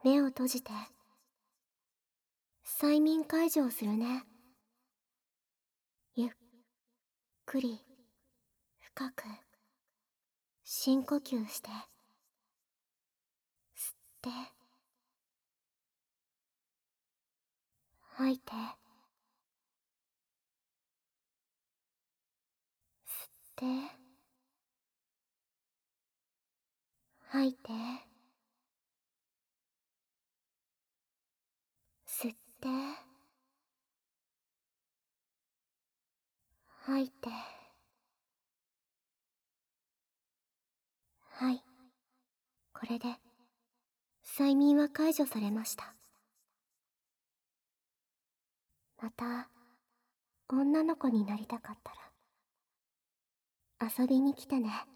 目を閉じて催眠解除をするね。ゆっくり深く深呼吸して、吸って吐いて、吸って吐いて、吸って吐いて。はい、これで催眠は解除されました。また女の子になりたかったら遊びに来てね。